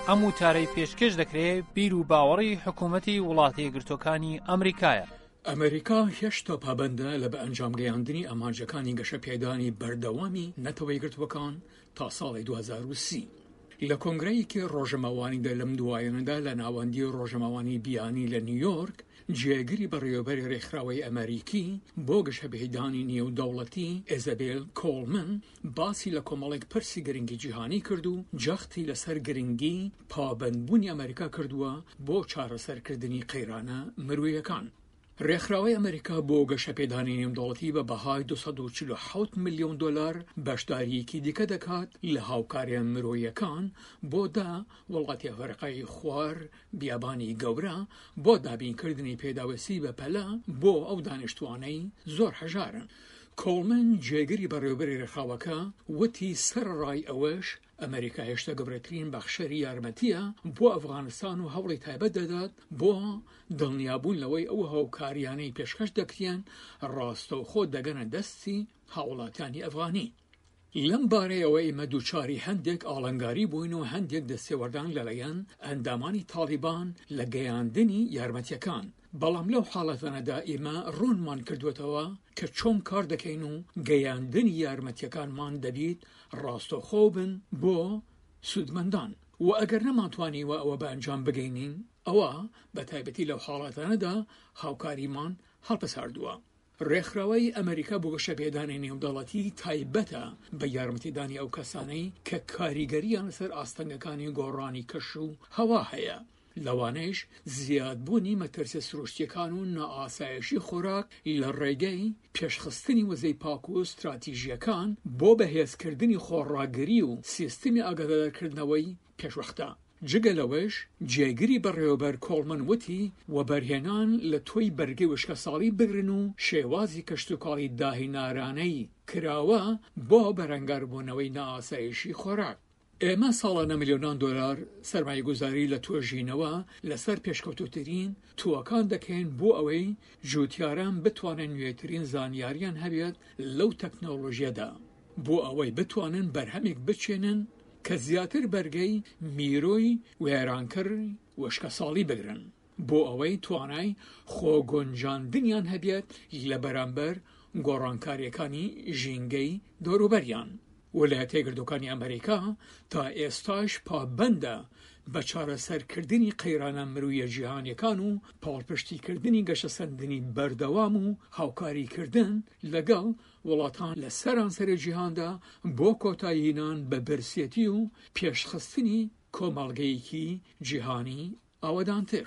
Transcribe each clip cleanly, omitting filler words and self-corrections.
ئەم وتارەی پێشکەش دەکرێت بیر و باوەڕی حکوومەتی وڵاتە یەکگرتووەکانی ئەمریکایە. ئەمریکا هێشتا پابەندە لە بە ئەنجامگەیاندنی ئامانجەکانی گەشەپێدانی بەردەوامی نەتەوە یەکگرتووەکان تا ساڵی 2030. لە کۆنگرەیەکی ڕۆژەماوانیدا لەم دوایەنەدا لە ناوەندی ڕۆژەماوانی بیانی لە نیویۆرک جێگیری بەڕێوەبەری ڕێکخراوەی ئەمریکی بۆ گەشەپێدانی نێودەوڵەتی ئیزابێل کۆڵمن باسی لە کۆمەڵێک پرسی گرنگی جیهانی کرد و جەختی لەسەر گرنگی پابەندبوونی ئەمریکا کردووە بۆ چارەسەرکردنی قەیرانە مرویەکان. ڕێکخراوەی ئەمریکا بۆ گەشەپێدانی نێودەوڵەتی بە بەهای 247 ملیۆن دلار بەشداریەکی دیکە دەکات لە هاوکاریان مرۆیەکان بۆ وڵاتی ئەفریقای خوار بیابانی گەورە بۆ دابینکردنی پێداوەسی بە پەلە بۆ ئەو دانیشتوانەی زۆر هەژارن. کۆڵمن جێگیری بەڕێوەبەری ڕێکخراوەکە وتی سەرڕای ئەوەش ئەمریکا هێشتا گەورەترین بەخشەری یارمەتیە بۆ ئەفغانستان و هەوڵی تایبەت دەدات بۆ دڵنیابوون لەوەی ئەو هاوکاریانەی پێشکەش دەکرێن ڕاستەوخۆ دەگەنە دەستی هاوڵاتیانی ئەفغانی. لەم بارەیەوە ئێمە دووچاری هەندێک ئاڵنگاری بووین و هەندێک دەستێوەردان لەلایەن ئەندامانی تاڵیبان لە گەیاندنی یارمەتیەکان. بەڵام لەو حاڵەتانەدا ئێمە ڕوونمان کردوێتەوە کە چۆن کار دەکەین و گەیاندنی یارمەتیەکانمان دەبیت ڕاستەوخۆ بن بۆ سودمەندان و ئەگەر نەماتوانیوە ئەوە بە ئەنجام بگەینین ئەوە بە تایبەتی لەو حاڵەتانەدا هاوکاریمان هەڵپەساردووە. ڕێکخراوەی ئەمریکا بۆ گەشەپێدانی نێودەوڵەتی تایبەتە بە یارمەتیدانی ئەو کەسانەی کە کاریگەریان لەسەر ئاستەنگەکانی گۆڕانی کەش و هەوا هەیە، لەوانەیش زیادبوونی مەترسیە سروشتیەکان و نائاسایشی خۆراک لە ڕێگەی پێشخستنی وەزەی پاک و استراتیژیەکان بۆ بەهێزکردنی خۆڕاگری و سیستمی ئاگادارکردنەوەی پێشوەختە. جگە لەوەش جێگیری بەڕێوەبەر کۆڵمن وتی وەبەرهێنان لە تۆی بەرگەی وشکە ساڵی بگرن و شێوازی کەشتوکاڵی داهینارانەی کراوە بۆ بەرەنگاربوونەوەی نائاسایشی خۆراک. ئێمە ساڵانە ملیۆنان دۆلار سەرمایه‌گوزاری لە توێژینەوە لەسەر پێشکەوتووترین تووەکان دەکەین بۆ ئەوەی جوتیاران بتوانن نوێترین زانیاریان هەبێت لەو تەکنۆلۆژیەدا بۆ ئەوەی بتوانن بەرهەمێک بچێنن کە زیاتر بەرگەی میرۆی وێرانکردنی وشکە ساڵی بگرن بۆ ئەوەی توانای خۆگۆنجاندنیان هەبێت لە بەرامبەر گۆڕانکاریەکانی ژینگەی دەوروبەریان. وەلایەتە یەکگرتووەکانی ئەمریکا تا ئێستاش پابەندە بە چارەسەرکردنی قەیرانە مرویە جیهانیەکان و پاڵپشتیکردنی گەشەسەردنی بەردەوام و هاوکاریکردن لەگەڵ وڵاتان لە سەرانسەری جیهاندا بۆ کۆتاییهێنان بە برسێتی و پێشخستنی کۆمەڵگەیەکی جیهانی ئاوەدانتر.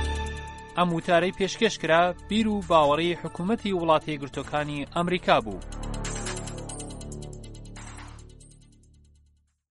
ئەم وتارەی پێشکەش کرا بیر و باوەڕی حکوومەتی وڵاتە یەکگرتووەکانی ئەمریکا بوو.